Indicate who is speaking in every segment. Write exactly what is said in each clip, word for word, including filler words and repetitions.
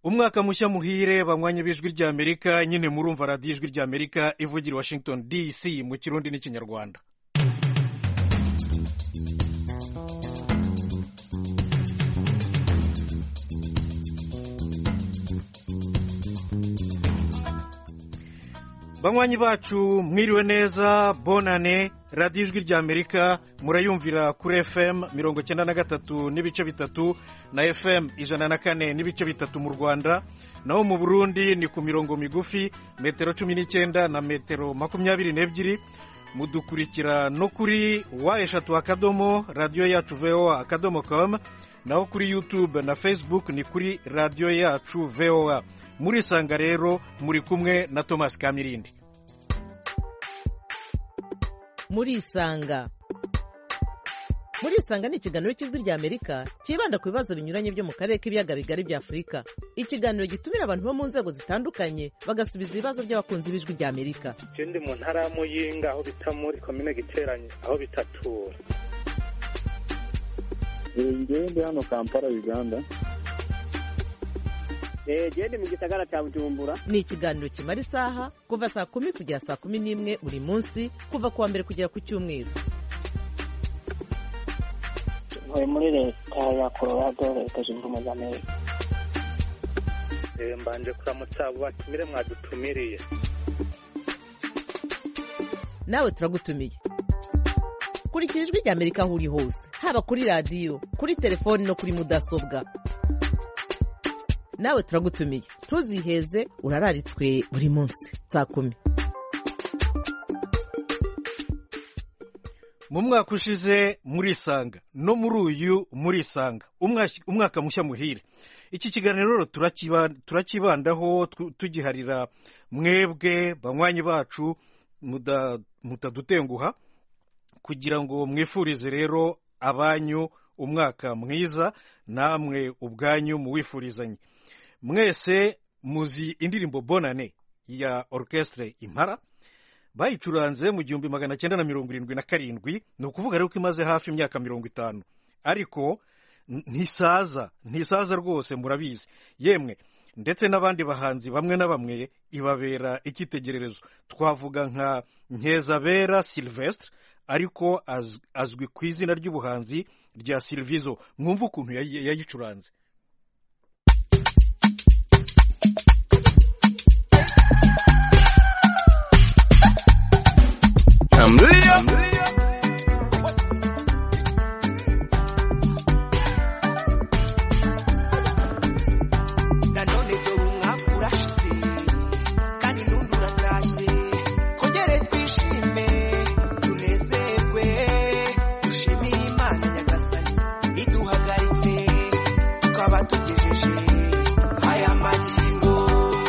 Speaker 1: umwaka mushya muhire banywanyi b'ijwi ry'Amerika. Nyine murumva radiyo ijwi ry'Amerika ivugira i Washington D C mu Kirundi n'Ikinyarwanda. banywanyi bacu mwiriwe neza, bonane. radiyo ijwi ry'Amerika murayumvira kuri F M mirongo cyenda na gatatu n'ibice bitatu na F M ijana na kane n'ibice bitatu mu Rwanda, naho mu Burundi ni ku mirongo migufi metero cumi n'icyenda na metero makumyabiri n'ebyiri. Mudukurikira no kuri wa eshatu akadomo radiyo yacu V O A akadomo com, naho kuri YouTube na Facebook ni kuri radiyo yacu V O A. Muri sanga rero muri kumwe na Thomas Kamirindi.
Speaker 2: Muri isanga muri isanga ni ikiganiro cy'ijwi ry'Amerika kibanda ku bibazo binyuranye byo mu karere k'ibiyaga bigari bya Afurika. Ikiganiro gitumira abantu bo mu nzego zitandukanye bagasubiza ibibazo by'abakunzi b'ijwi ry'Amerika.
Speaker 3: Ndi mu ntara ya Muyinga aho bita muri komine Giteranye aho bitatura.
Speaker 4: Ngiye ndi hano Kampala, Uganda.
Speaker 5: Eh gende mu gisagara cya Bujumbura.
Speaker 2: Ni ikiganiro kimara isaha kuva saa kumi kugera saa kumi n'imwe buri munsi, kuva kuwa mbere kugera ku cyumweru.
Speaker 5: Ntuye muri leta ya Colorado, leta zunze ubumwe za Amerika.
Speaker 3: Eh mbanje kuramutsa abo batumire mwadutumiriye.
Speaker 2: Nawe turagutumiye. Kurikira ijwi ry'Amerika aho uri hose, haba kuri radiyo, kuri telefoni no kuri mudasobwa. Nawe turagutumiye, ntuziheze, urararitswe buri munsi saa kumi.
Speaker 1: Mu mwaka ushize muri isanga no muri uyu muri isanga umwaka mushya muhire. Iki kiganiro turakibandaho tugiharira mwebwe banywanyi bacu mutadutenguha, kugira ngo mwifurize rero abanyu umwaka mwiza, namwe ubwanyu muwifurizanye. Mwese muzi indirimbo Bonane ya Orchestre Impara, bayicuranze mu gihumbi magana cyenda na mirongo irindwi na karindwi. Ni ukuvuga rero ko imaze hafi imyaka mirongo itanu, ariko ntisaza ntisaza rwose, murabizi yemwe. Ndetse n'abandi bahanzi bamwe na bamwe ibabera icyitegererezo. Twavuga nka Nkezabera Sylvestre, ariko az, azwi ku izina ry'ubuhanzi rya Silvizo. Mwumva ukuntu yayicuranze.
Speaker 6: Amlia nanone dore umwaka urashize kandi n'undi uratashye, kongere twishime tunezerwe dushimire Imana Nyagasani iduhagaritse tukaba tugejeje aya magingo.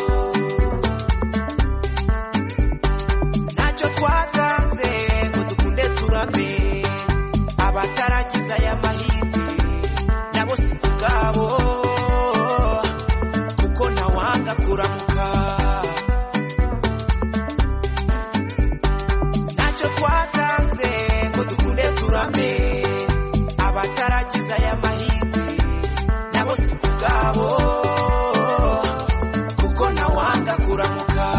Speaker 6: Ntacyo twatanze ngo dukunde turabe, abataragize aya mahirwe nabo si kubwabo, kuko ntawanga kuramuka. Ntacyo twatanze ngo dukunde turabe, abataragize aya mahirwe nabo si kubwabo, kuko ntawanga kuramuka.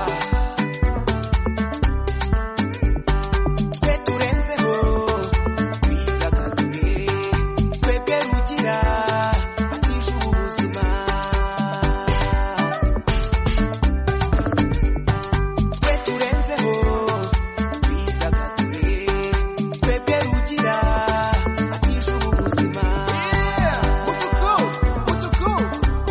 Speaker 6: Twe turenzeho twidagadure, twebwe rugira atije ubuzima. Twe turenzeho twidagadure, twebwe rugira atije ubuzima. Mutuku mutuku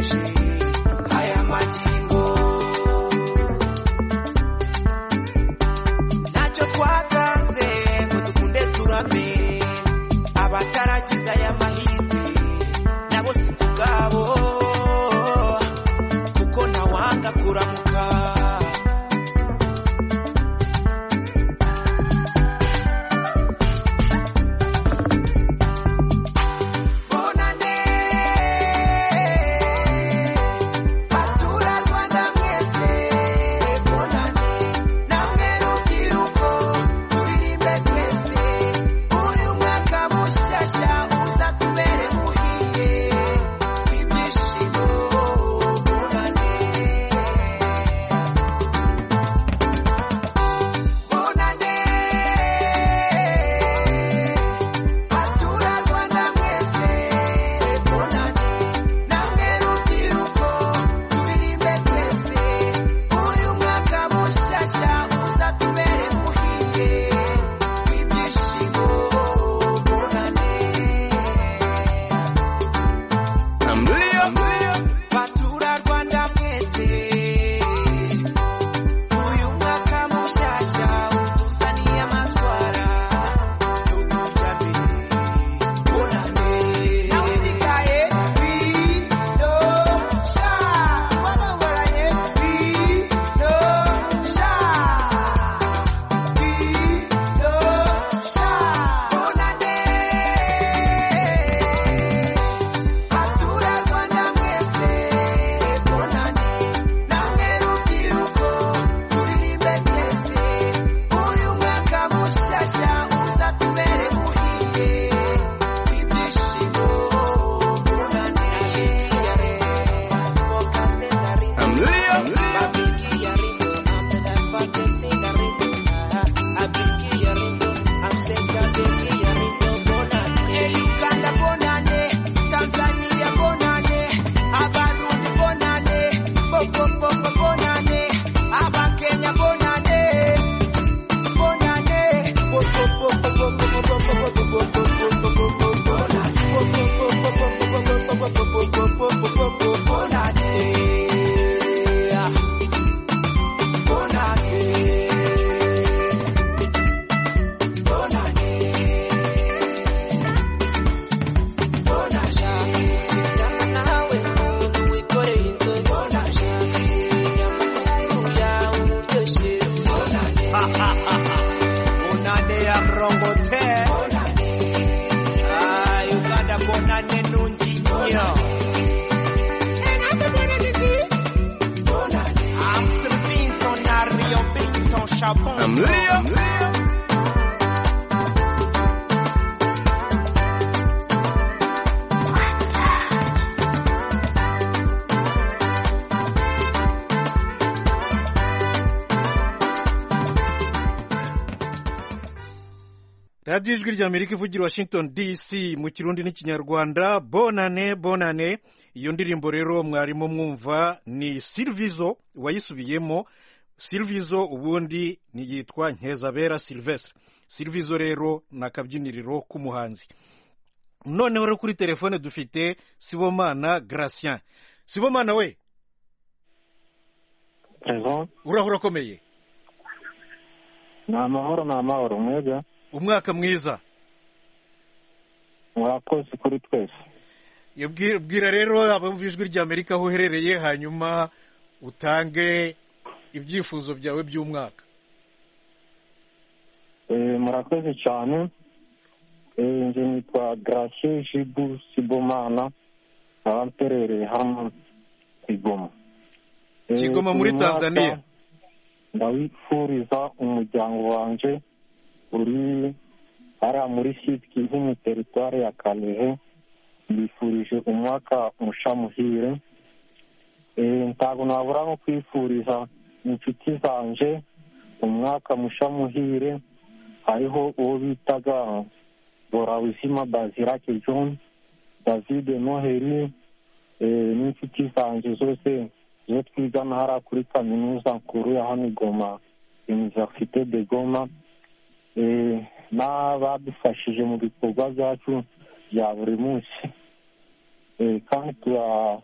Speaker 6: bihebuje aya magingo ntacyo twatanze ngo dukunde turame abataragize aya mahirwe nabo si kubwabo kuko ntawanga kuramuka
Speaker 1: radiyo ijwi ry'amerika ivugira Washington D C mu kirundi n'ikinyarwanda. bonane bonane, iyo ndirimbo rero mwarimo mwumva ni Silvizo wayisubiyemo. Silvizo ubundi ni yitwa Nkezabera Sylvestre. Silvizo rero ni akabyiniriro k'umuhanzi. Noneho rero kuri telefone dufite Sibomana Gratien. Sibomana we, urahura komeye?
Speaker 4: ni amahoro ni amahoro mwebwe.
Speaker 1: Umwaka mwiza.
Speaker 4: murakoze kuri twese.
Speaker 1: Bwira rero abumva ijwi ry'Amerika aho uherereye, hanyuma utange ibyifuzo byawe by'umwaka.
Speaker 4: murakoze cyane. nje nitwa Gratien Jibu Sibomana, nkaba mperereye hano Kigoma.
Speaker 1: Kigoma muri Tanzania.
Speaker 4: ndawifuriza umuryango wanje uri hariya muri site Kivu mu teritwari ya Kalehe. mbifurije umwaka musha muhire. ntabwo nabura nko kwifuriza inshuti zanje umwaka musha muhire. hariho uwo bitaga Borawuzima Bazirake John, David Noheli, n'inshuti zanje zose zo twigana hariya kuri kaminuza nkuru ya hano Goma, Université de Goma, n'abadufashije mu bikorwa byacu bya buri munsi. kandi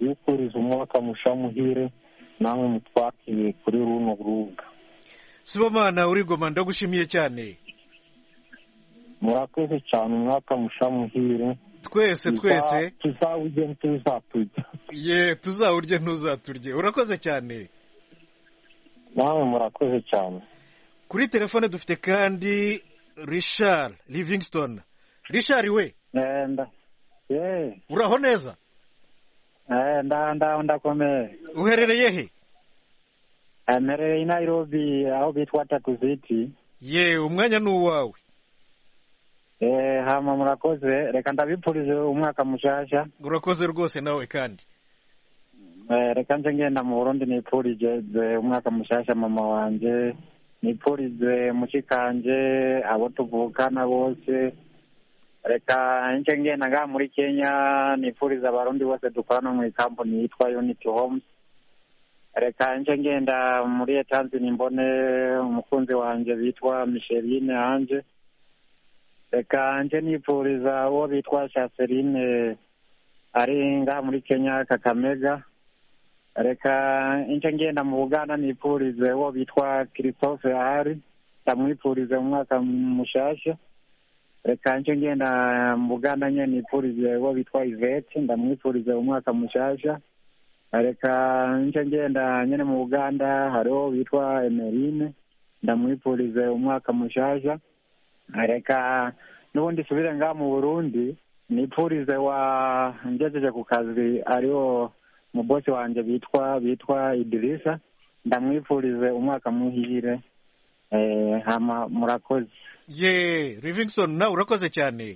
Speaker 4: bifuriza umwaka musha muhire namwe mutwakiye kuri runo rubuga.
Speaker 1: Sibomana uri Goma ndagushimiye cyane.
Speaker 4: Murakoze cyane, umwaka musha muhire.
Speaker 1: Twese twese
Speaker 4: tuzawurye ntuzatujya.
Speaker 1: Ye tuzawurye ntuzaturye. Urakoze cyane.
Speaker 4: Nawe murakoze cyane.
Speaker 1: Kuri telefone dufite kandi Richard Livingstone. Richard we?
Speaker 7: Eh nda. Eh.
Speaker 1: Uraho neza?
Speaker 7: Eh nda nda ndakomeye.
Speaker 1: Uherereye he?
Speaker 7: Emereye Nairobi aho bitwa Takuziti.
Speaker 1: Ye umwanya nuwawe.
Speaker 7: Eh hama murakoze, reka ndabipurize umwaka mushasha.
Speaker 1: Urakoze rwose nawe kandi.
Speaker 7: Eh reka nje ngenda mu Burundi nipurije umwaka mushasha mama wanje, nipurize mushikanje abo tuvukana bose. Reka nje ngenda nga muri Kenya nipurize abarundi bose dukorana mu company yitwa Unity Homes. Reka nje ngenda muri Tanzania mbone umukunzi wanje bitwa Micheline Anje. Reka nje nipuriza uwo bitwa Chaseline ari nga muri Kenya Kakamega. Reka nje ngenda mu Uganda nipurize uwo bitwa Christophe Ari, ndamwipurize umwaka mushasha. Reka nje ngenda mu Uganda nye nipurize uwo bitwa Yvette, ndamwipurize umwaka mushasha. Reka nje ngenda nyene mu Uganda hariho bitwa Emeline, ndamwipurize umwaka mushasha. Reka nubundi subire nga mu Burundi nipurize wa ngejeje ku kazi ariho mu boss wanje bitwa bitwa Idrissa, ndamwipurize umwaka muhire. Eh hama murakoze.
Speaker 1: Ye Livingstone na urakoze cyane.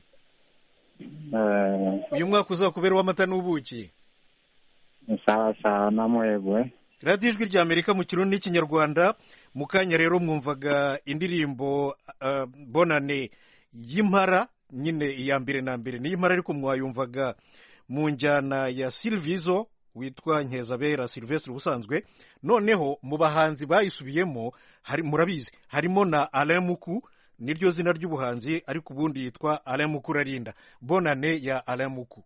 Speaker 7: Eh
Speaker 1: uyu mwaka uzakubera w'amata n'ubuki.
Speaker 7: Sawa sawa namwebwe.
Speaker 1: Radio Ijwi rya Amerika mu Kirundi n'Ikinyarwanda. Mukanya rero mwumvaga indirimbo uh, Bonane y'impara, nyine iya mbere na mbere ni impara, ariko mwayumvaga mu njyana ya Silvizo witwa Nkezabera Sylvestre ubusanzwe. Noneho mu bahanzi bayisubiyemo hari murabizi harimo na Alain Muku, niryo zina ry'ubuhanzi, ariko ubundi yitwa Alain Muku Rarinda. Bonane ya Alain Muku.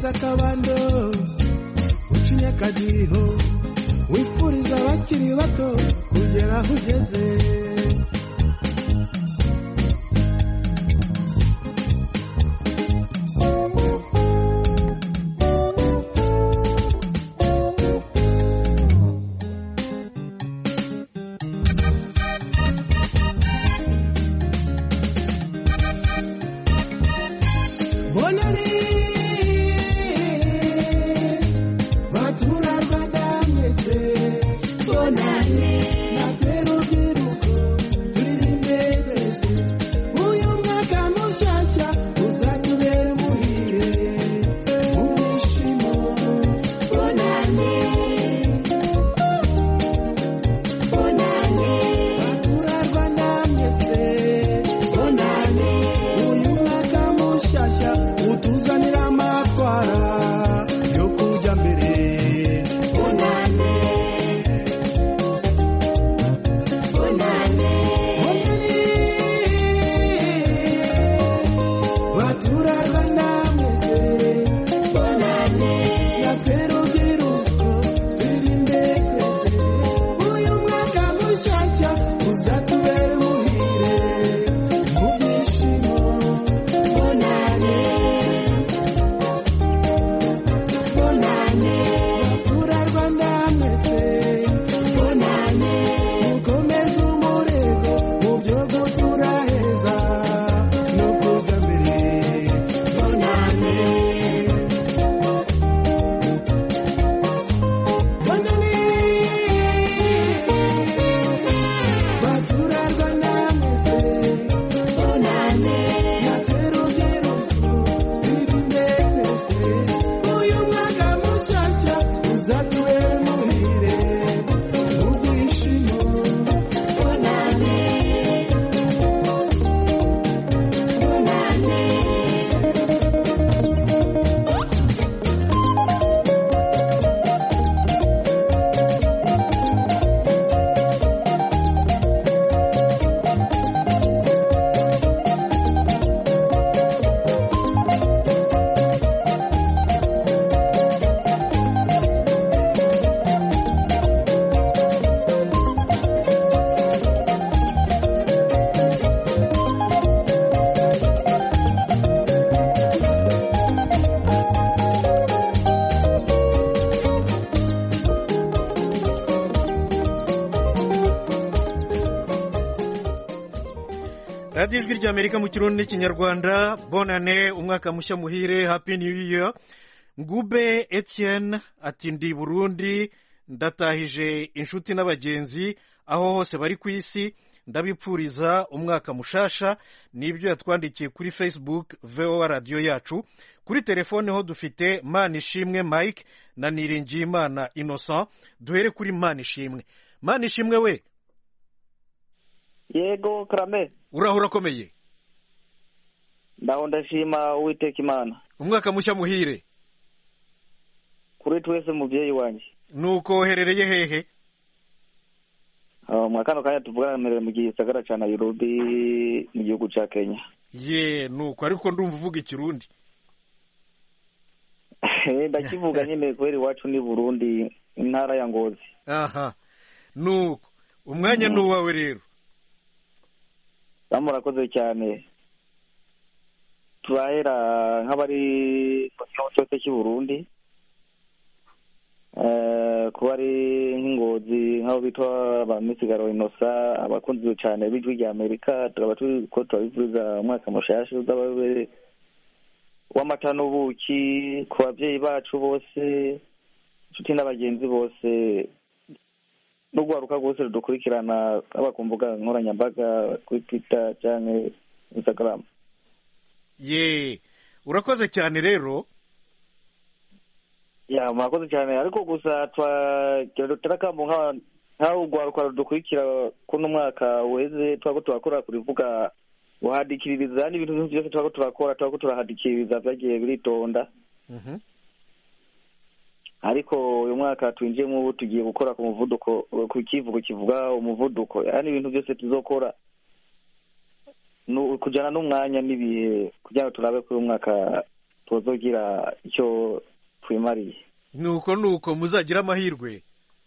Speaker 8: wifuriza akabando ucinya akadiho wifuriza abakiri bato kugera aho ugeze
Speaker 1: radiyo ijwi ry'amerika mu kirundi n'ikinyarwanda bonane umwaka mushya muhire happy new year. Ngube Etienne ati ndi Burundi ndatahije inshuti n'abagenzi aho hose bari ku isi ndabipfuriza umwaka mushasha. Nibyo yatwandikiye kuri Facebook V O A radio yacu. Kuri telefone ho dufite Manishimwe Mike na Niringiyimana Innocent. Duhere kuri Manishimwe. Manishimwe we
Speaker 9: yego Krame
Speaker 1: urahura komeye
Speaker 9: ndaho ndashima Uwiteka Imana
Speaker 1: umwaka mushya muhire
Speaker 9: kuri twese muvyeyi wanje
Speaker 1: nuko herereye hehe
Speaker 9: uh, mwakano kanya tuvugana mere mu gisagara ca Nairobi mu gihugu ca Kenya
Speaker 1: ye nuko ariko ndumva uvuga ikirundi
Speaker 9: ndakivuga nyine kweri wacu ni Burundi intara ya Ngozi
Speaker 1: aha nuko umwanya mm. nuwawe rero
Speaker 9: murakoze cyane turahera nk'abari ku cyose cy'u Burundi eh kuba ari nk'ingozi nk'abo bitwa ba Misigaro Inosa abakunzi cyane b'ijwi rya Amerika turaba turi ko turabivuza umwaka mushasha uzababe w'amata n'ubuki ku babyeyi bacu bose inshuti n'abagenzi bose n'ugwaruka rwose rudukurikirana abakumbuga nkoranyambaga kuri Twitter cyangwa Instagram.
Speaker 1: Ye urakoze cyane rero.
Speaker 9: Ya murakoze cyane ariko gusa twageroterakambo nka nka ugwaruka rudukurikira kuno mwaka weze twako turakora kurivuga uhadikiriza n'ibintu byose twako turakora twako turahadikiriza byagiye biritonda. Mhm. Mm ariko uyu mwaka twinjiyemo ubu tugiye gukora ku muvuduko ku kivugo kivuga umuvuduko yani ibintu byose tuzokora no kujana n'umwanya nibihe kugira turabe ko uyu mwaka tuzogira icyo twimariye.
Speaker 1: nuko nuko muzagira amahirwe.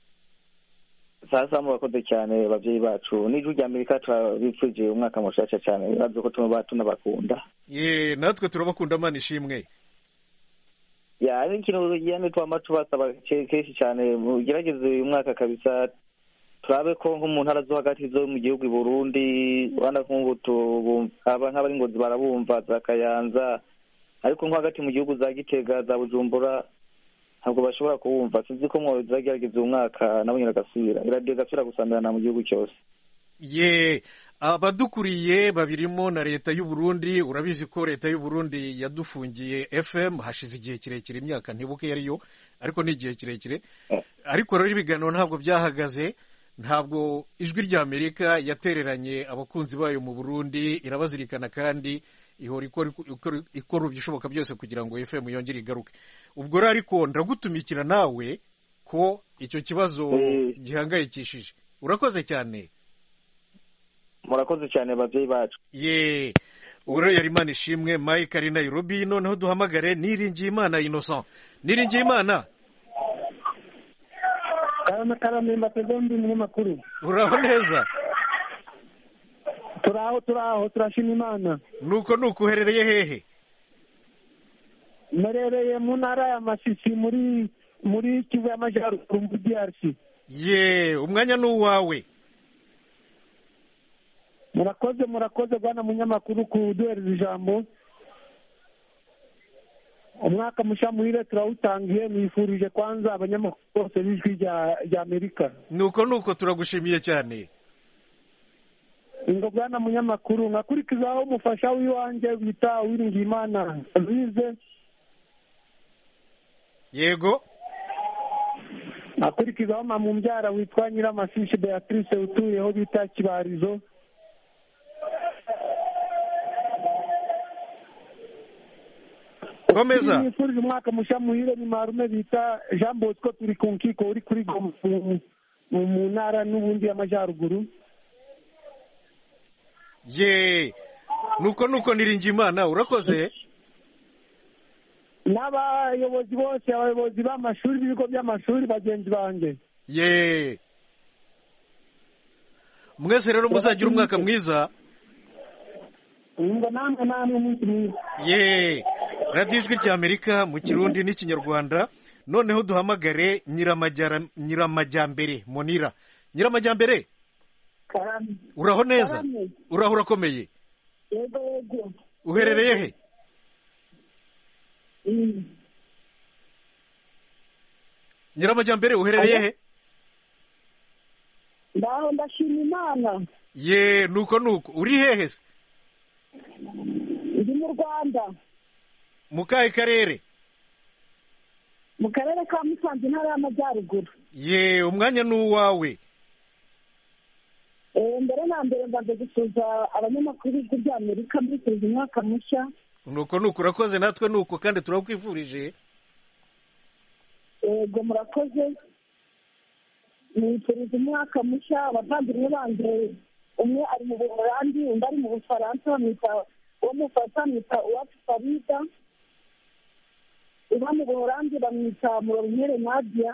Speaker 9: Sasa murakoze cyane babyeyi bacu, n'ijwi rya Amerika turabifuje umwaka mushasha cyane, bazi ko tuba tunabakunda.
Speaker 1: Ye natwe turabakunda Mana ishimwe.
Speaker 9: Ya ari ikintu yani twama tubasaba kenshi cyane, mugerageze uyu mwaka kabisa turabe ko nk'umuntu arazo hagati zo mu gihugu i Burundi, bana nk'ubu aba nk'abari Ngozi barabumva za Kayanza, ariko nko hagati mu gihugu za Gitega za Bujumbura ntabwo bashobora kuwumva. Sinzi ko mwozagerageza uyu mwaka nabo nyine gasubira iradiyo gasubira gusamirana mu gihugu cyose.
Speaker 1: Ye abadukuriye babirimo na leta y'u Burundi. Urabizi ko leta y'u Burundi yadufungiye F M hashize igihe kirekire, imyaka ntibuke yariyo, ariko ni igihe kirekire. Ariko rero ibiganiro ntabwo byahagaze, ntabwo ijwi rya Amerika yatereranye abakunzi bayo mu Burundi, irabazirikana kandi ihora ikora ibishoboka byose kugira ngo F M yongere igaruke. Ubwo rero ariko ndagutumikira nawe ko icyo kibazo gihangayikishije. Urakoze cyane.
Speaker 9: Murakoze cyane babyeyi bacu.
Speaker 1: Ye uro yari Imana ishimwe Mike ari Nairobi. Noneho duhamagare Niringiyimana Innocent. Niringiyimana,
Speaker 10: Karama karama mbategombi umunyamakuru.
Speaker 1: uraho neza?
Speaker 10: Turaho turaho turashima Imana.
Speaker 1: Nuko nuko uherereye hehe?
Speaker 10: Merereye mu ntara ya Masisi muri muri Kivu y'Amajyaruguru mu D R C.
Speaker 1: Ye umwanya n'uwawe.
Speaker 10: Murakoze murakoze bwana munyamakuru kuduhereza ijambo. Umwaka musha muhire turawutangiye, nifurije kwanza abanyamakuru bose b'ijwi rya Amerika.
Speaker 1: Nuko nuko turagushimiye cyane.
Speaker 10: Ingo bwana munyamakuru, nkakurikizaho umufasha w'iwanjye bita Uwiringiyimana Louise.
Speaker 1: Yego.
Speaker 10: Akurikizaho mama umbyara witwa Nyiramasisi Beatrice utuyeho bita Kibarizo.
Speaker 1: Komeza.
Speaker 10: Nifurije umwaka musha muhire ni marume bita Jean Bosco turi ku nkiko uri kuri mu ntara n'ubundi y'Amajyaruguru.
Speaker 1: Ye nuko nuko Niringiyimana urakoze.
Speaker 10: N'abayobozi bose, abayobozi b'amashuri b'ibigo by'amashuri bagenzi banjye.
Speaker 1: Ye mwese rero muzagira umwaka mwiza.
Speaker 10: Ngo namwe namwe umunsi mwiza.
Speaker 1: Ye radiyo ijwi rya Amerika mu Kirundi n'Ikinyarwanda. Noneho duhamagare Nyiramajyara Nyiramajyambere Monira. Nyiramajyambere, uraho neza? Uraho urakomeye?
Speaker 11: Yego yego.
Speaker 1: Uherereye he? Nyiramajyambere uherereye he?
Speaker 11: Ndaho ndashima Imana.
Speaker 1: Ye nuko nuko uri hehe se?
Speaker 11: Ndi mu Rwanda.
Speaker 1: Mu kahe karere?
Speaker 11: Mu karere ka Musanze intara y'Amajyaruguru.
Speaker 1: Ye umwanya n'uwawe.
Speaker 11: Eh mbere na mbere mbanze gusuza abanyamakuru b'ijwi rya Amerika muri kuza umwaka mushya.
Speaker 1: Nuko nuko urakoze, natwe nuko kandi turakwifurije.
Speaker 11: Yego murakoze. Nifuriza umwaka mushya abavandimwe banje, umwe ari mu Buholandi undi ari mu Bufaransa, bamwita uwo mu Bufaransa bamwita Uwacu Farida, uba mu Buholandi bamwita Murorunkwere Nadia.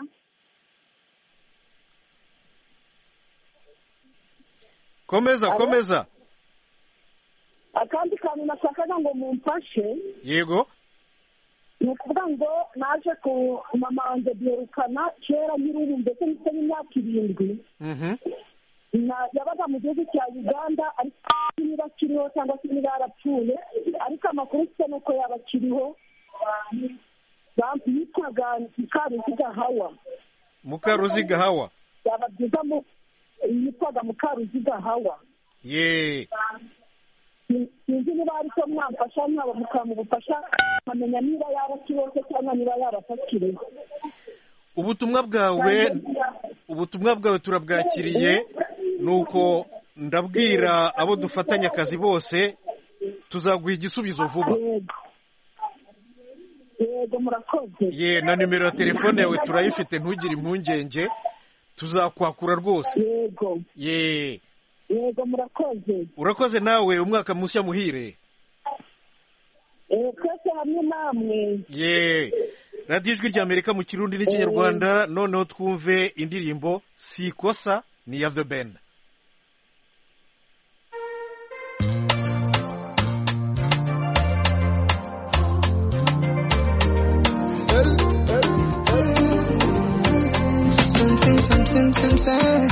Speaker 1: Komeza komeza.
Speaker 11: Akandi kantu nashakaga ngo mumfashe.
Speaker 1: Yego.
Speaker 11: Ni ukuvuga ngo naje ku mama wanjye duherukana kera nyir'ubu ndetse ndetse n'imyaka irindwi. Yabaga mu gihugu cya Uganda, ariko niba akiriho cyangwa se niba yarapfuye, ariko amakuru mfite ni uko yaba akiriho. Yitwaga Mukaruziga Hawa.
Speaker 1: Mukaruziga Hawa.
Speaker 11: Yaba byiza yitwaga Mukaruziga Hawa.
Speaker 1: Ye.
Speaker 11: Sinzi niba ari cyo mwamfasha, mwaba mukamubufasha nkamenya niba yarakiriho cyangwa niba yaratakiriho.
Speaker 1: Ubutumwa bwawe ubutumwa bwawe turabwakiriye, nuko ndabwira abo dufatanya akazi bose tuzaguha igisubizo vuba.
Speaker 11: Yego murakoze.
Speaker 1: Ye na nimero ya telefone yawe turayifite, ntugire impungenge, tuzakwakura rwose.
Speaker 11: Yego.
Speaker 1: Ye.
Speaker 11: Yego murakoze.
Speaker 1: Urakoze nawe, umwaka mushya muhire.
Speaker 11: Eh twese hamwe namwe.
Speaker 1: ye radiyo ijwi ry'Amerika mu kirundi n'ikinyarwanda. noneho twumve indirimbo Sikosa ni ya The Ben.
Speaker 12: Something, something, something.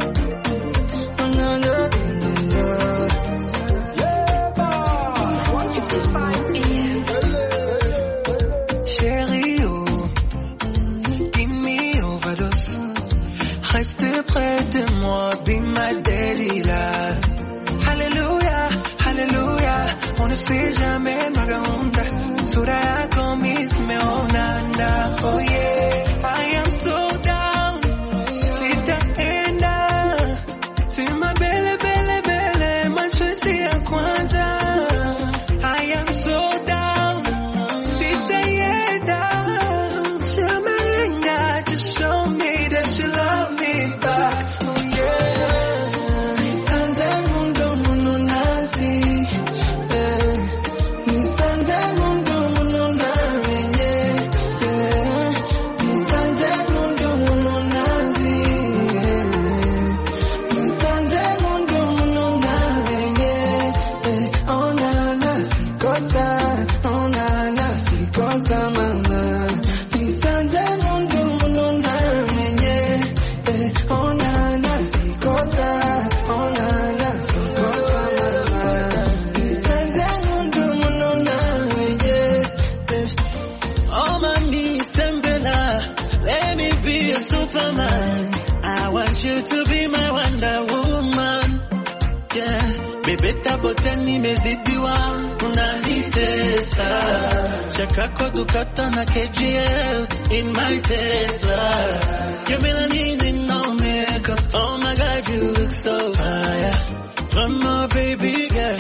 Speaker 6: Chérie, oh, give me overdose. Reste près de moi, be my Delilah. Hallelujah, hallelujah. On ne sait jamais, Magaunda. Suraya komis me onanda. Oh yeah, I am so down. Sitaenda. Sema bele, bele, bele. Machozi ya kwanza. I am so down. Sitaenda. Shamarenga, just show me that you love me back. Oh yeah.
Speaker 12: Nisanze mundo muno nazi. Eh. Nisanze mundo muno nawenye. Eh. Nisanze mundo muno nazi. Eh. Nisanze mundo muno nawenye. Eh. Oh na na sikosa. Oh na na sikosa mama. Nisanze mundo muno nawenye. Eh. Oh na na sikosa. Oh na na sikosa mama. Nisanze mundo muno nawenye. Eh.
Speaker 6: Oh, mommy, Sembela, let me be a superman. I want you to be my Wonder Woman. Yeah, baby, taboteni mezidiwa, unanitesa. Chakako dukata na K G L in my Tesla. You're melanin in no makeup. Oh my God, you look so fire. One more baby girl,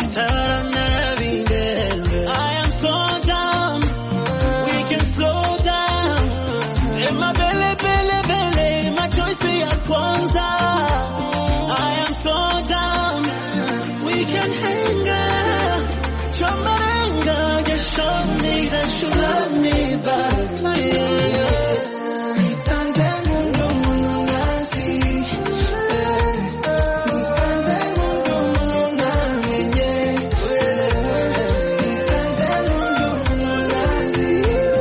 Speaker 6: I am so down. We can slow down. In my belly, belly, belly, my choice be at Kwanzaa. I am so down. We can hang out. Chamarenga, just show me that you love me back. Yeah.
Speaker 12: Nisanze mundo muno nazi. Eh. Nisanze mundo muno nawenye. Nisanze mundo muno nazi.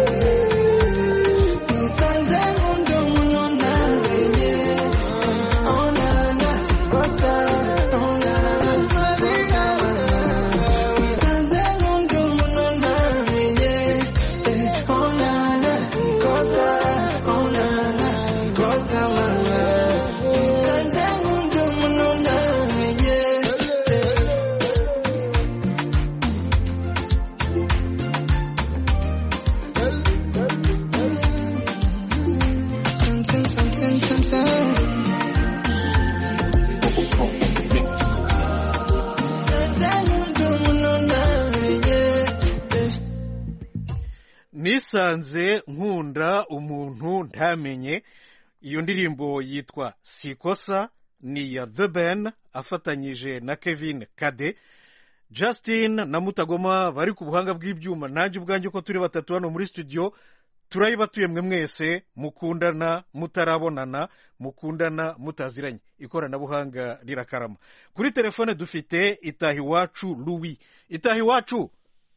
Speaker 12: Nisanze mundo muno nawenye. Oh na na sikosa. Oh na na sikosa mama. Nisanze mundo muno nawenye. Eh. Oh na na sikosa. Oh na na sikosa mama. Nisanze mundo muno nawenye. Something, something, something. Nisanze mundo muno nawenye.
Speaker 1: nisanze nkunda umuntu ntamenye. Iyo ndirimbo yitwa Sikosa ni ya The Ben afatanyije na Kevin Kade. Justin na Mutagoma bari ku buhanga bw'ibyuma, nanjye ubwanjye uko turi batatu hano muri studio turayibatuye mwe mwese mukundana mutarabonana, mukundana mutaziranye, ikoranabuhanga rirakarama. Kuri telefone dufite Itahiwacu Louis. Itahiwacu,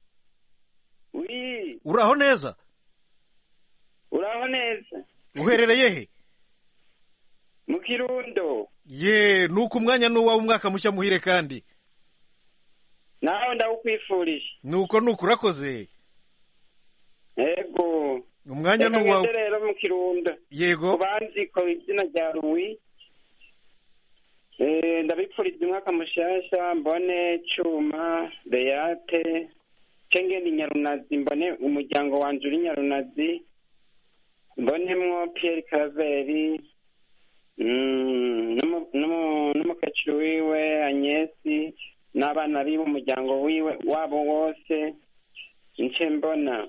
Speaker 13: Oui,
Speaker 1: uraho neza?
Speaker 13: uraho neza.
Speaker 1: Uherereye he?
Speaker 13: Mu Kirundo.
Speaker 1: Ye, nuko umwanya n'uwa umwaka mushya muhire kandi.
Speaker 13: Naho ndawukwifurije.
Speaker 1: Nuko nuko urakoze.
Speaker 13: Yego.
Speaker 1: Umwanya n'uwa
Speaker 13: rero mu Kirundo.
Speaker 1: Yego.
Speaker 13: Kubanzi ko izina rya Louis. Eh, ndabipfuriza umwaka mushasha, mbone Cuma, Beate, Cengeni Nyarunazi, mbone umuryango wanje uri Nyarunazi. Mbonemwo Pierre Caraveri, mm, n'umukecuru wiwe Agnesi, n'abana biwe umuryango wiwe wabo wose. Nce mbona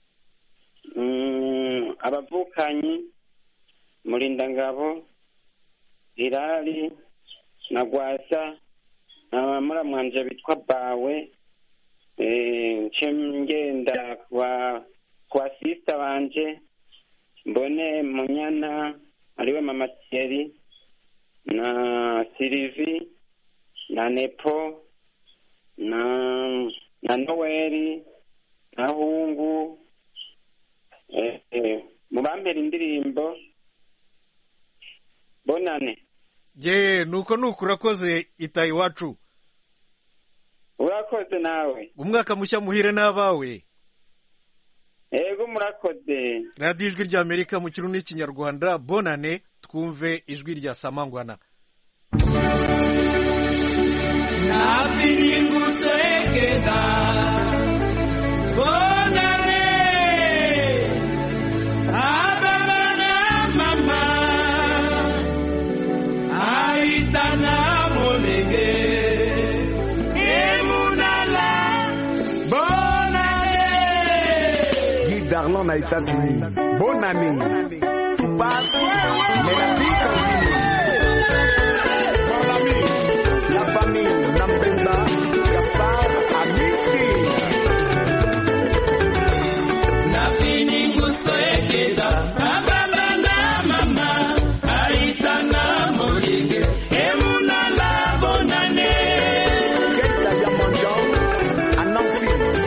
Speaker 13: mm, abavukanyi Murindangabo, Hirari na Gwasa, na muramwanje bitwa Bawe. Eh, nce ngenda kwa kwa sista banje mbone Munyana ariwe mama Thierry na Sylvie na Nepo na na Noeli na Hungu eh, eh, mubambera indirimbo bonane.
Speaker 1: ye nuko nuko urakoze itayi wacu.
Speaker 13: Urakoze nawe.
Speaker 1: Umwaka mushya muhire n'abawe.
Speaker 13: Ego murakoze.
Speaker 1: Radio Ijwi rya Amerika mu kirundi n'ikinyarwanda, bonane, twumve ijwi rya Samangwana.
Speaker 12: Nabiringusekeda bonane ababana mama aitana molenge emunala bonane.
Speaker 14: Guy Darlon aux États-Unis. Bonne année. Tout passe, mais la vie continue. Mon ami, la famille Nambemba, Gaspard, Amici.
Speaker 12: Nabiringusekeda ababana mama aitana molenge emunala bonane.
Speaker 14: Kate Diamondon, à Nancy.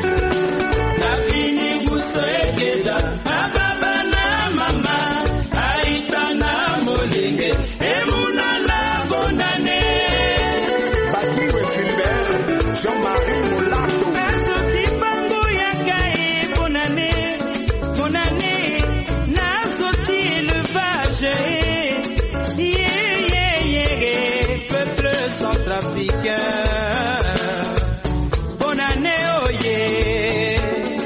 Speaker 12: Nabiringusekeda ababana mama aitana molenge emunala bonane.
Speaker 14: Bakiwe Philbert, Jean-Marie Moulato.
Speaker 12: Nasoti bango yakae bonane bonane nasoti élevage yeah yeah yeah peuple centrafricain bonane oh yeah.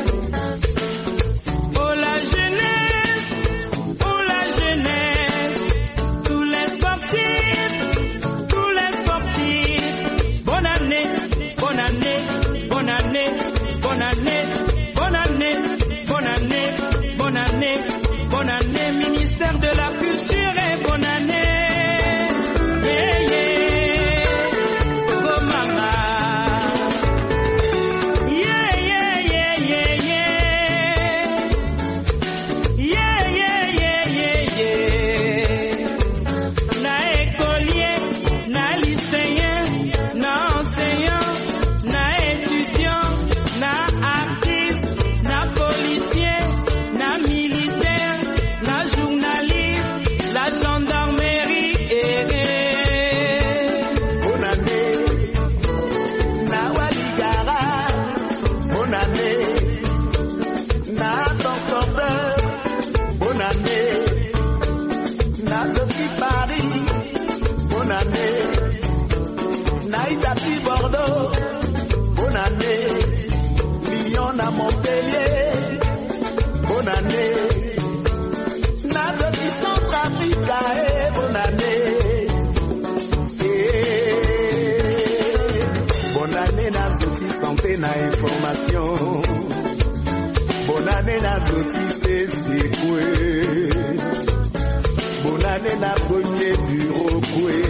Speaker 12: Oh la jeunesse, oh la jeunesse, tous les sportifs, tous les sportifs. Bonne année, bonne année, bonne année, bonne année, bonne année, bonne année, bonne année, bonne année, ministère de la culture et bonne année. Yeah, yeah, go mama. Yeah, yeah, yeah, yeah, yeah. Yeah, yeah, yeah, yeah, yeah. Na écolier, na lycéen, na enseignant, na étudiant, na artiste, na policier, na militaire, na journaliste, la gendarmerie et
Speaker 14: Bonne année. Na Waligara. Bonne année. Na transporteur. Bonne année. Na Sophie Paris. Bonne année. Na Itapi Bordeaux. Bonne année. Lyon à Montpellier. Bonne année. Na Sophie Centrafrica. eh, Bonne année. Eh, bonne année na zoti santé na information. Bonne année na zoti sesekwe. Bonne année na premier bureau kwe.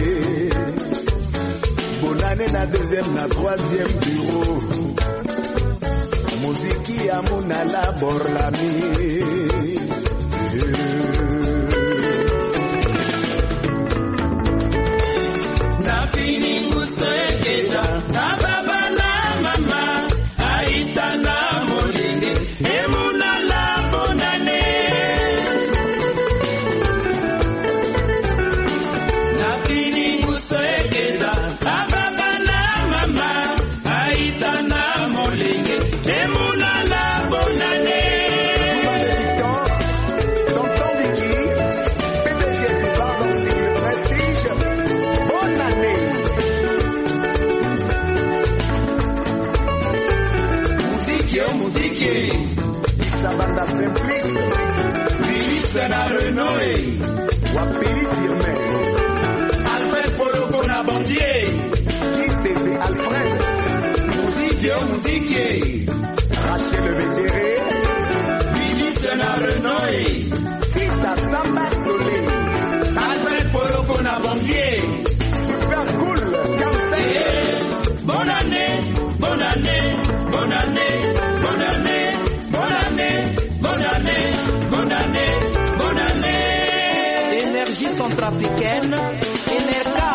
Speaker 14: Bonne année na deuxième na troisième bureau. Muziki ya munala borlami.
Speaker 12: Nabiringusekeda ababana mama aitana molenge emunala bonane. Nabiringusekeda ababana mama aitana molenge emunala bonane.
Speaker 14: Tonton Vicky, P D G du Pardon Style Prestige. Bonne année.
Speaker 12: Muziki oh muziki
Speaker 14: Issa Banda Simplice.
Speaker 12: Félix na Renoé
Speaker 14: Wapiri Firme.
Speaker 12: Alfred Poloko na Bandier.
Speaker 14: Kitese Alfred.
Speaker 12: Muziki oh muziki
Speaker 14: Rachel Vézéré.
Speaker 12: Félix na Renoé
Speaker 14: Tita Samba Solé.
Speaker 12: Alfred Poloko na Bandier.
Speaker 14: Super cool. Kamsey.
Speaker 12: Bonne année, bonne année, bonne année, bonne centrafricaine, Enerca.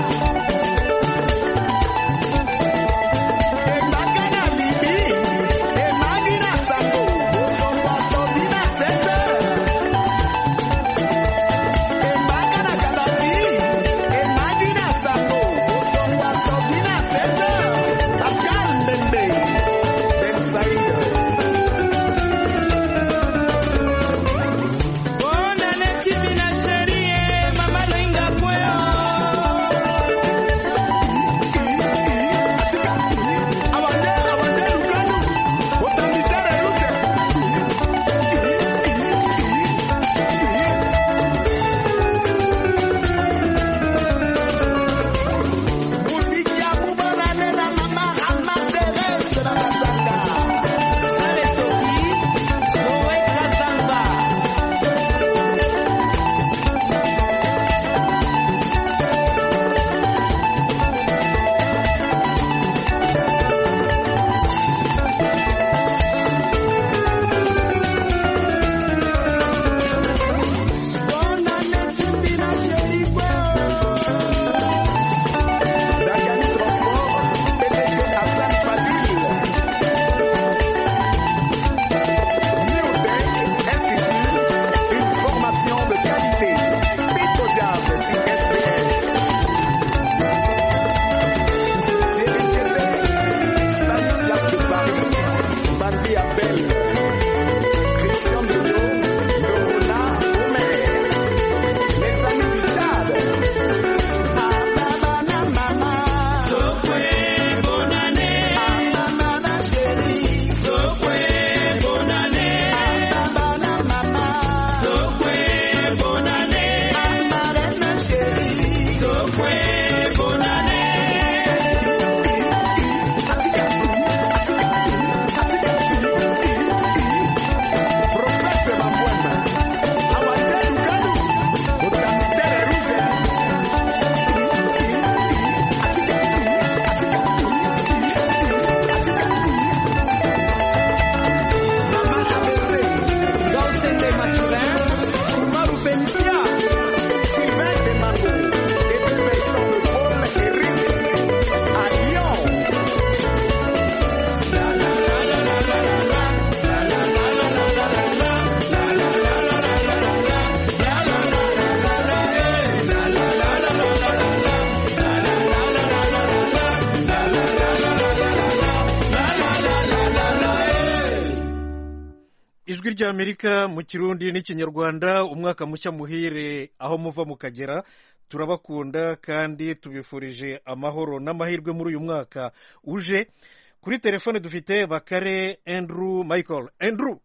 Speaker 1: ijwi ry'Amerika mu Kirundi n'ikinyarwanda. Umwaka mushya muhire aho muva mukagera, turabakunda kandi tubifurije amahoro n'amahirwe muri uyu mwaka uje. Kuri telefone dufite Bakare Andrew Michael. Andrew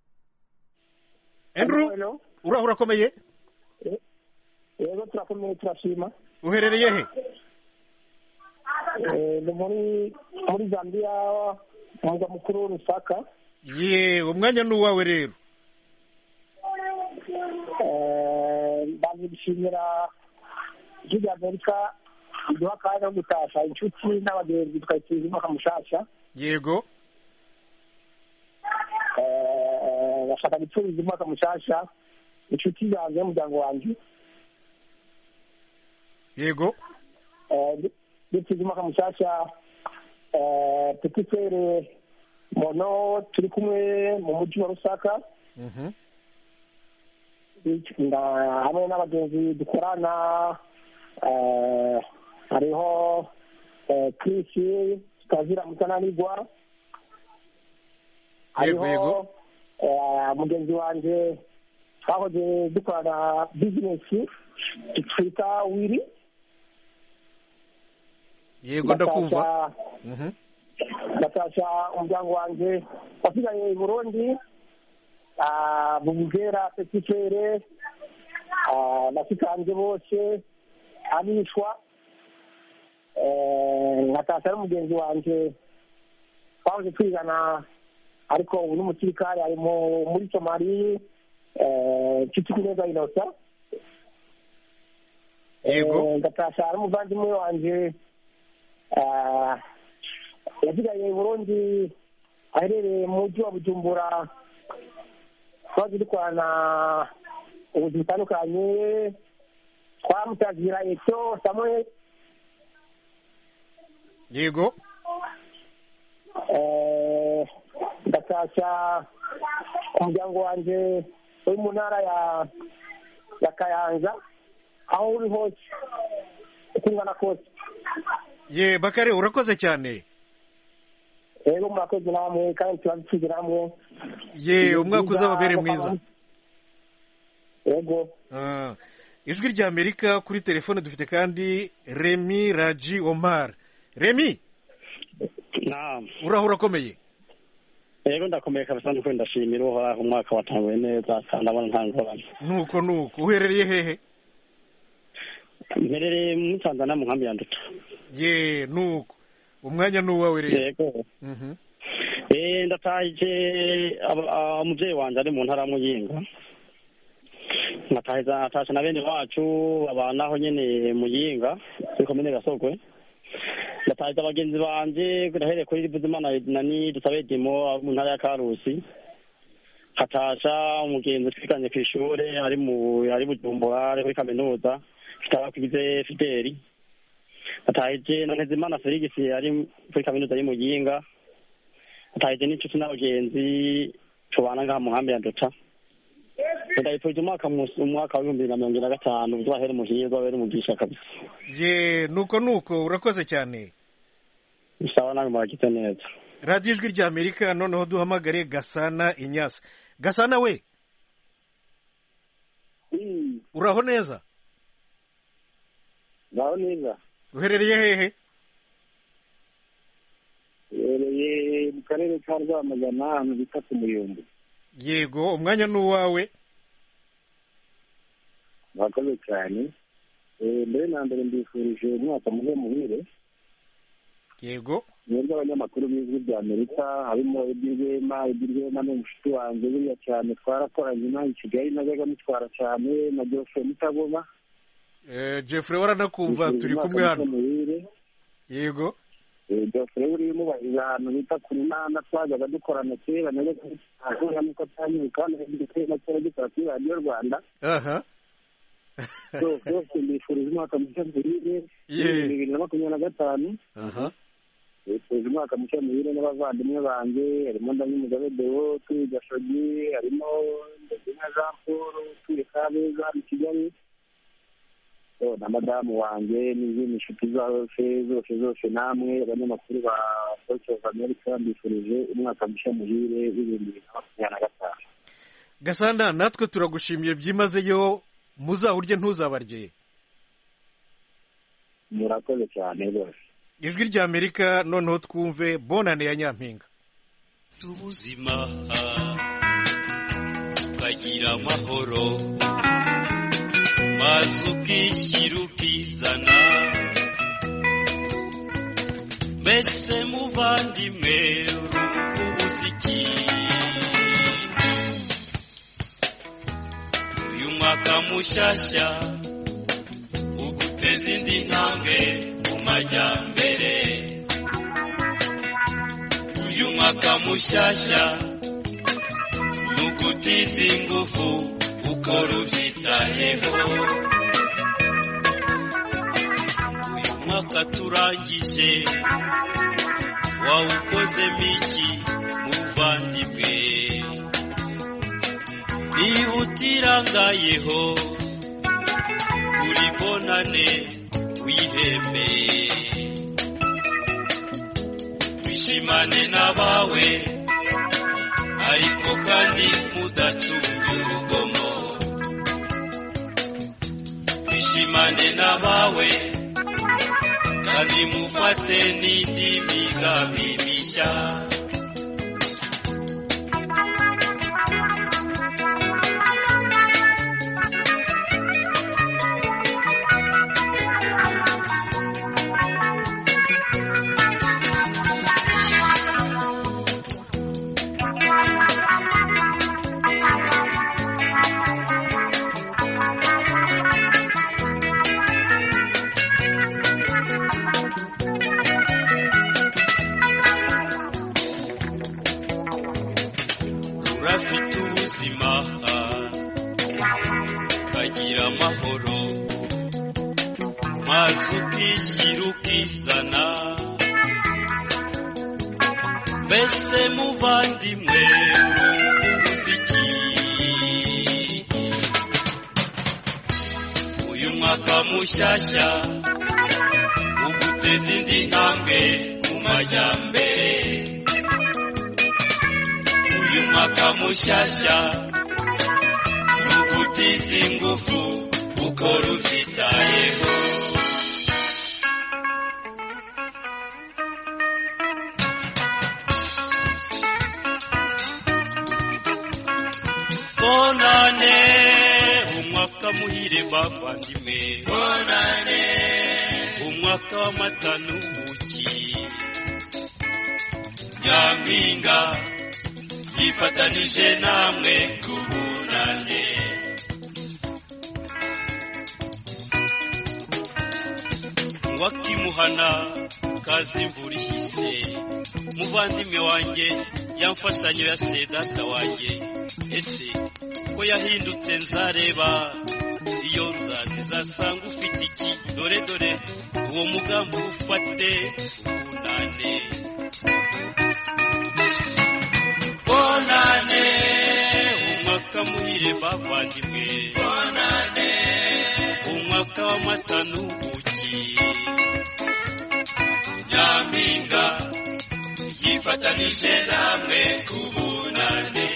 Speaker 1: Andrew ura urakomeye?
Speaker 10: Yego turakomeye turashima.
Speaker 1: Uherereye he?
Speaker 10: Eh muri muri Zambia mu mukuru Lusaka.
Speaker 1: Ye umwanya n'uwawe rero.
Speaker 10: Eh ndabishimira ijwi Amerika duha kandi gutasha inshuti n'abagenzi twayitiza umwaka mushasha.
Speaker 1: Yego.
Speaker 10: Eh bashaka guturiza umwaka mushasha inshuti zanjye umuryango wanjye.
Speaker 1: Yego.
Speaker 10: Eh guturiza umwaka mushasha eh Petit Frere Mono turi kumwe mu mujyi wa Lusaka.
Speaker 1: Mhm.
Speaker 10: Nda hamwe n'abagenzi dukorana eh hariho eh Chris Kazira Mutananigwa. Hariho eh mugenzi wanje twahoze dukorana business twita Wiri.
Speaker 1: Yego ndakumva. Mhm.
Speaker 10: Natasha umuryango wanjye wasigaye i Burundi ah bugera Petit Frere ah nasikanje bose abishwa eh Natasha n'umugenzi wanjye twaje twigana ariko ubu n'umusirikare ari muri Somali eh Kitikuneza Inosa.
Speaker 1: Yego.
Speaker 10: Natasha n'umuvandimwe wanjye ah yasigaye i Burundi aherereye mu mujyi wa Bujumbura. Twaje dukorana ubuzima butandukanye twamutagira icyo Samuel
Speaker 1: yego
Speaker 10: eh ndatasha umuryango wanje uri mu ntara ya ya Kayanza aho uri hose ukungana kose.
Speaker 1: ye Bakare urakoze cyane.
Speaker 10: Rero murakoze namwe kandi turabikigira hamwe.
Speaker 1: ye umwaka uzababere mwiza.
Speaker 10: Yego.
Speaker 1: Ah, ijwi rya Amerika kuri telefone dufite kandi Remy Raji Omar. Remy,
Speaker 15: naam,
Speaker 1: urahura komeye?
Speaker 15: Yego ndakomeye kabisa, ndiko ndashimira uhoraho, umwaka watanguye neza kandi abona nta ngorane.
Speaker 1: Nuko nuko uherereye hehe?
Speaker 15: Mperereye mu Tanzania mu nkambi ya Nduta.
Speaker 1: ye nuko umwanya nuwawe rero.
Speaker 15: Yego.
Speaker 1: Mhm.
Speaker 15: Eh ndataje umuvyeyi wanje ari mu ntara Muyinga. Natahiza atasha na bene wacu abanaho nyene Muyinga kuri komine Gasogwe. Natahiza abagenzi banje kurahere kuri Buzimana nani dusabe demo mu ntara ya Karusi. Hatasha umugenzi twiganye ku ishure ari mu ari Bujumbura ari kuri kaminuza tutabakize Fideli. Natahize na Ntezimana Felix ari kuri kaminuza ari Muyinga. Natahize n'inshuti n'abagenzi tubana ngaha mu nkambi ya Nduta. Ndayipfuje umwaka umwaka wa bibiri na mirongo ine na gatanu uzahere muhirwa bere umugisha kabisa.
Speaker 1: ye nuko nuko urakoze cyane.
Speaker 15: Sawa nawe mwagize neza.
Speaker 1: Radio Ijwi rya Amerika noneho duhamagare Gasana Inyasa. Gasana we?
Speaker 16: Mm.
Speaker 1: Uraho neza?
Speaker 16: Uraho neza.
Speaker 1: Uherereye hehe?
Speaker 16: Uherereye mu karere ka Rwamagana ahantu bita ku Muyumbu.
Speaker 1: Yego umwanya nuwawe.
Speaker 16: Mwakoze cyane. Eh mbere na mbere mbifurije umwaka muhe muhire.
Speaker 1: Yego.
Speaker 16: Mwebwe abanyamakuru b'Ijwi rya Amerika harimo Edirwema, Edirwema n'umushuti wanjye buriya cyane twarakoranye nawe i Kigali najyaga mutwara cyane na Geoffrey Mutagoma.
Speaker 1: Eh Geoffrey waranakumva turi kumwe hano. Yego.
Speaker 16: Eh Geoffrey uri mu bahiza ahantu bita kuri Nana twajyaga dukorana kera najyaga ahura nuko tanyuka kandi ndetse cyane dukora kuri Radio Rwanda.
Speaker 1: Aha.
Speaker 16: So byose mbifurije umwaka mushya muhire bibiri na makumyabiri na gatanu.
Speaker 1: Aha.
Speaker 16: Mbifurije umwaka mushya muhire n'abavandimwe banjye harimo Ndanyumugabe Deo turi Gashogi harimo Ndezina Jean Paul turi Kabeza mu Kigali. So na madamu wanjye n'izindi nshuti zose zose zose namwe abanyamakuru ba Voice of America mbifurije umwaka mushya muhire bibiri na makumyabiri na gatanu.
Speaker 1: Gasana natwe turagushimiye byimazeyo muzahurye ntuzabarye.
Speaker 16: Murakoze cyane rwose.
Speaker 1: Ijwi rya Amerika noneho twumve bonane ya Nyampinga.
Speaker 17: Tubuzima bagira amahoro maze ukishyira ukizana mbese muvandimwe urumuziki uyu mwaka mushyashya uguteza indi ntambwe mu majyambere uyu mwaka mushyashya nugutiza ingufu ukora ubyitayeho uyu mwaka turangije wawukozemo iki muvandimwe niba utirangayeho uri bonane wiheme wishimane n'abawe ariko kandi mudacunge urugomo wishimane n'abawe kandi mufate n'indi migambi mishya urafite ubuzima kagira amahoro maze ukishyira ukizana mbese muvandimwe uruzi iki uyu mwaka mushyashya uguteza indi ntambwe mu majyambere uyu mwaka mushyashya ugutiza ingufu ukora ubyitayeho bonane umwaka muhire bavandimwe bonane umwaka w'amata n'ubuki nyampinga yifatanije namwe kubunane wakimuhana kazi imvura ihise muvandimwe wanjye yamfashanyo ya se data wanjye ese ko yahindutse nzareba iyo nzazi zasanga ufite iki dore dore uwo mugambi ufate ubunane bonane umwaka muhire bavandimwe bonane umwaka w'amata n'ubuki nyampinga yifatanije namwe kubunane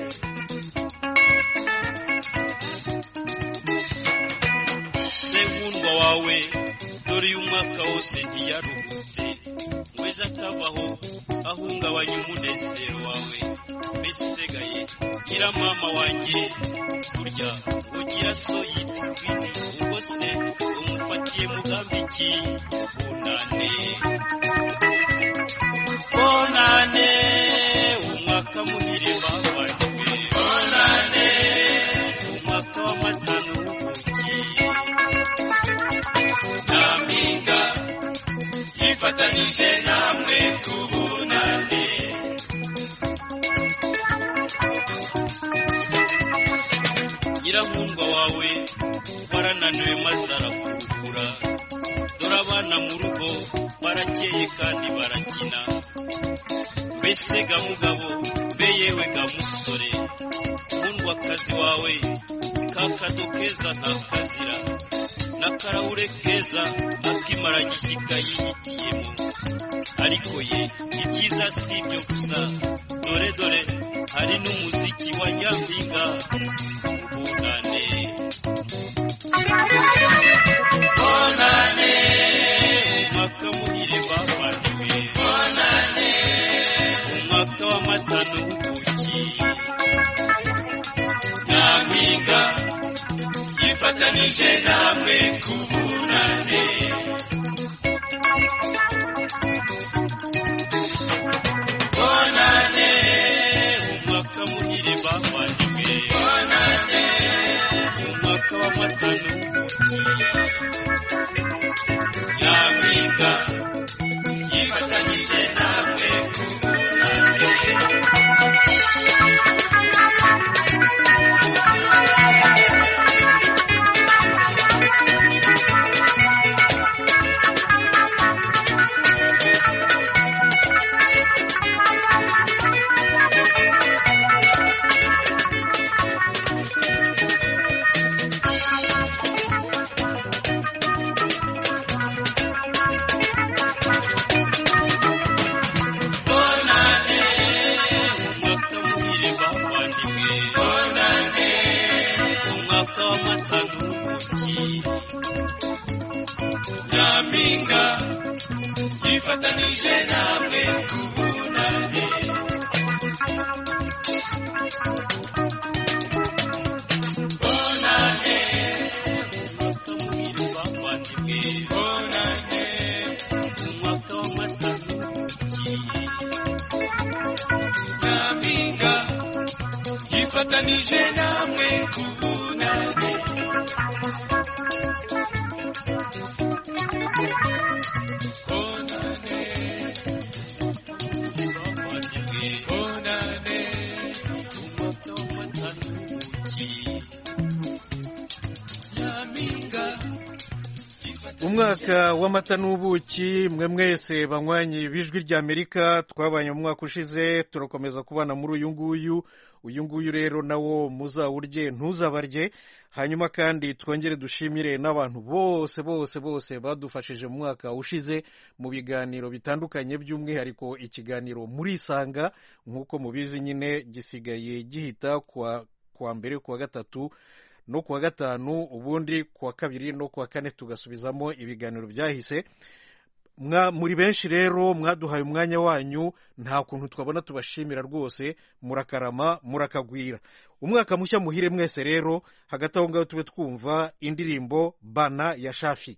Speaker 17: senkundwa wawe dore uyu mwaka wose ntiyaruhutse ngo ejo atavaho ahungabanya umunezero wawe mbese usigaye gira mama wanjye burya ugira so yitwa urwini ubwo se umufatiye mugambi iki bunane bonane umwaka muhire bavandimwe bonane umwaka w'amata n'ubuki nyampinga yifatanije namwe kubunane nyirankundwa wawe warananiwe maze arakurukura dore abana mu rugo barakeye kandi barakina mbese ga mugabo mbe yewe ga musore nkundwakazi wawe kakado keza ntakazira n'akarahure keza akimara gishyika yihitiyemo ariko ye ibyiza si ibyo gusa dore dore hari n'umuziki wa nyampinga bunane bonane umwaka muhire bavandimwe bonane umwaka w'amata n'ubuki nyampinga yifatanije namwe kubunane bonane umwaka muhire bavandimwe bonane umwaka w'amata n'ubuki nyampinga yifatanije namwe kubunane nyampinga yifatanije namwe kubunane bonane umwaka muhire bavandimwe bonane umwaka w'amata n'ubuki nyampinga yifatanije namwe kubunane
Speaker 1: umwaka w'amata n'ubuki mwe mwese banywanyi b'ijwi ry'Amerika twabanye mu mwaka ushize turakomeza kubana muri uyu nguyu uyu nguyu rero nawo muzawurye ntuzabarye hanyuma kandi twongere dushimire n'abantu bose bose bose badufashije mu mwaka ushize mu biganiro bitandukanye by'umwihariko ikiganiro muri Isanga nk'uko mubizi nyine gisigaye gihita kwa kwa mbere kwa gatatu no kuwa gatanu ubundi kuwa kabiri no kuwa kane tugasubizamo ibiganiro byahise muri benshi rero mwaduhaye umwanya wanyu nta kuntu twabona tubashimira rwose murakarama murakagwira umwaka mushya muhire mwese rero hagati aho ngaho tube twumva indirimbo Bana ya Shafi.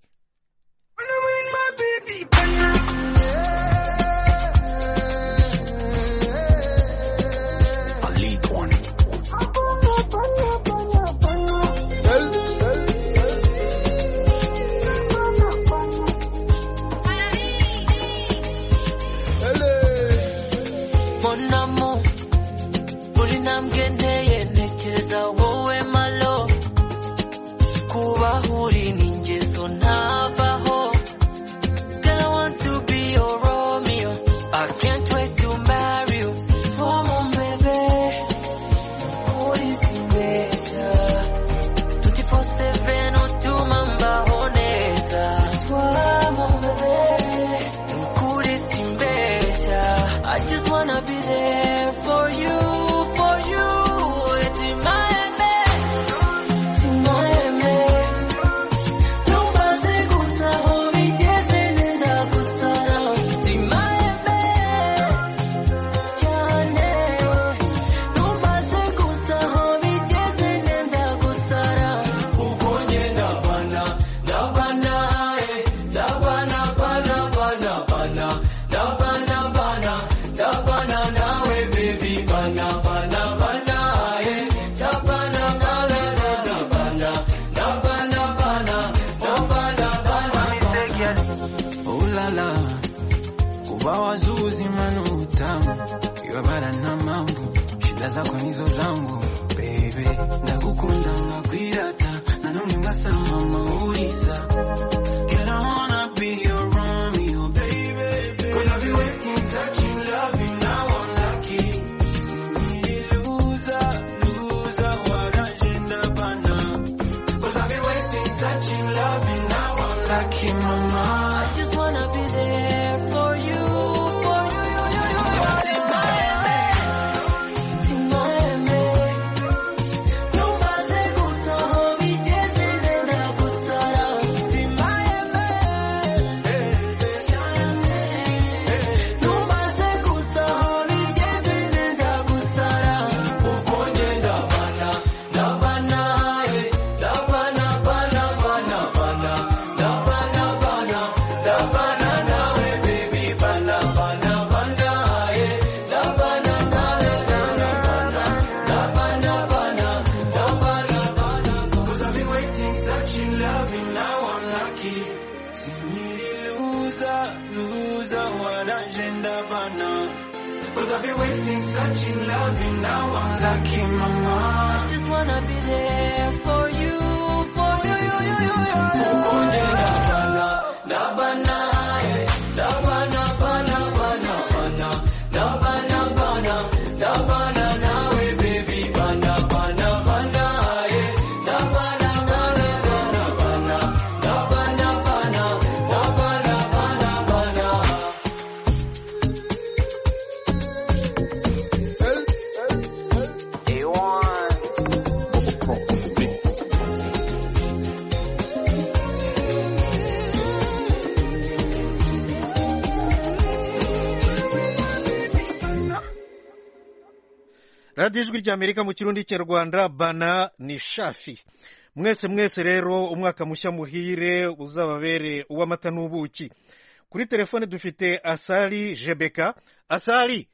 Speaker 1: radiyo ijwi ry'Amerika mu kirundi cy'Rwanda Bana ni Shafi. Mwese mwese rero umwaka mushya muhire uzababere uw'amata n'ubuki. Kuri telefone dufite Asali Jebeka. Asali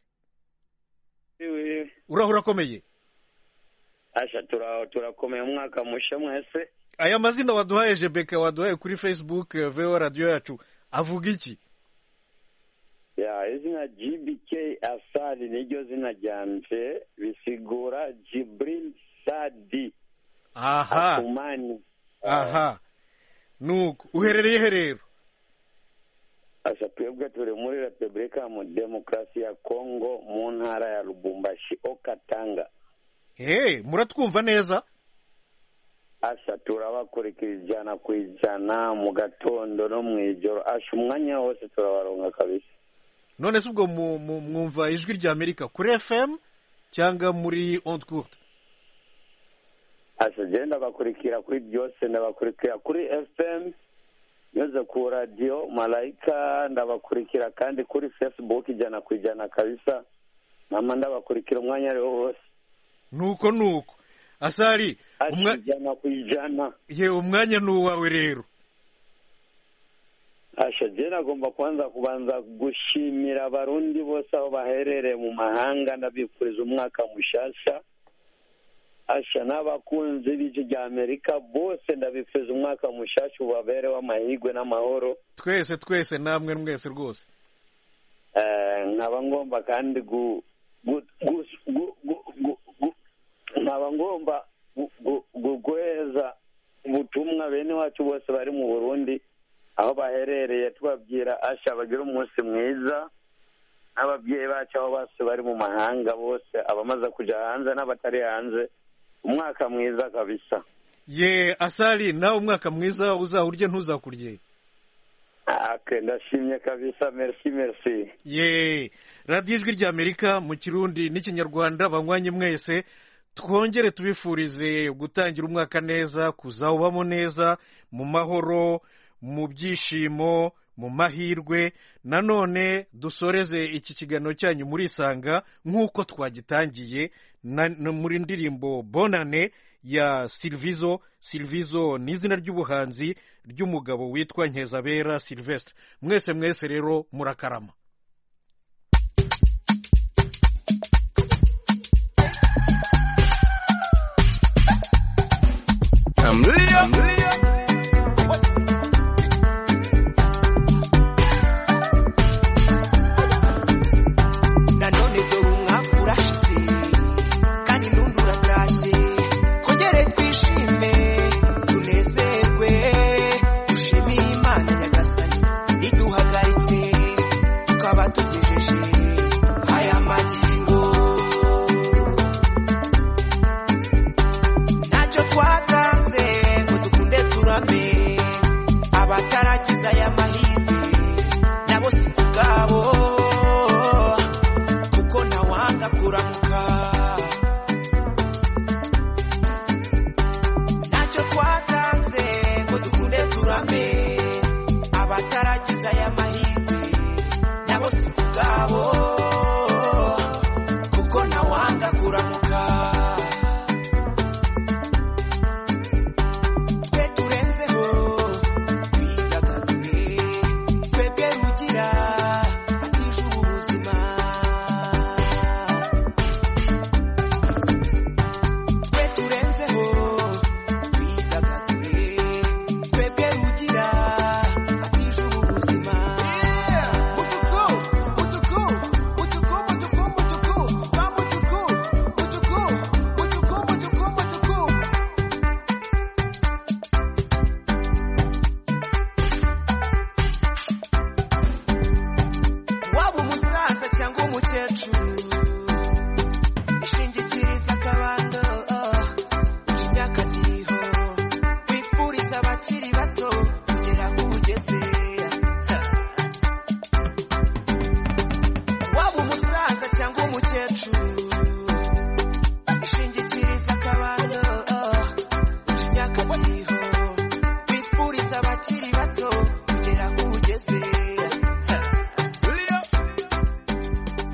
Speaker 13: Ewe
Speaker 1: urahura komeye?
Speaker 13: Asha tura turakomeye umwaka mushya mwese.
Speaker 1: Aya mazina waduhaye Jebeka waduhaye kuri Facebook V O radio yacu avuga iki?
Speaker 13: Ya izina G B K Asali niryo zina ryanje bisigura Jibril Sadi.
Speaker 1: Aha.
Speaker 13: Atumani.
Speaker 1: Aha. nuko uherereye he rero?
Speaker 13: asa twebwe turi muri repubulika mu demokarasi ya kongo mu ntara ya lubumbashi okatanga.
Speaker 1: Hey, muratwumva neza?
Speaker 13: asa turabakurikira ijana ku ijana mu gatondo no mu ijoro, asha umwanya wose turabaronga kabisa.
Speaker 1: None se ubwo mwumva ijwi rya Amerika kuri F M cyangwa muri onde courte?
Speaker 13: asa genda bakurikira kuri byose, ndabakurikira kuri F M, yoze ku radio Malaika, ndabakurikira kandi kuri Facebook ijana ku ijana kabisa. Mama ndabakurikira umwanya ari wose.
Speaker 1: Nuko nuko Asali
Speaker 13: umwanya ku ijana.
Speaker 1: Ye umwanya nuwawe rero.
Speaker 13: Asha jena agomba kwanza kubanza gushimira abarundi bose aho baherereye mu mahanga, ndabifuriza umwaka mushasha. Asha n'abakunzi b'ijwi rya Amerika bose ndabifuriza umwaka mushasha ubabere w'amahirwe n'amahoro.
Speaker 1: Twese twese namwe mwese rwose.
Speaker 13: Eh nkaba ngomba kandi gu nkaba ngomba guheza ubutumwa bene wacu bose bari mu Burundi aho baherereye, tubabwira asha bagira umunsi mwiza. Ababyeyi bacu aho bose bari mu mahanga bose, abamaze kuja hanze n'abatari hanze, umwaka mwiza kabisa.
Speaker 1: Ye Asali, nawe umwaka mwiza uzahurye ntuzakurye.
Speaker 13: Ake ndashimye kabisa, merci merci.
Speaker 1: Ye Radio Ijwi rya Amerika mu Kirundi n'Ikinyarwanda, banywanyi mwese twongere tubifurize gutangira umwaka neza, kuzawubamo neza mu mahoro, mu byishimo, mu mahirwe. Nanone dusoreze iki kiganiro cyanyu muri Isanga nk'uko twagitangiye muri ndirimbo Bonane ya Silvizo. Silvizo ni izina ry'ubuhanzi ry'umugabo witwa Nkezabera Sylvestre. Mwese mwese rero murakarama.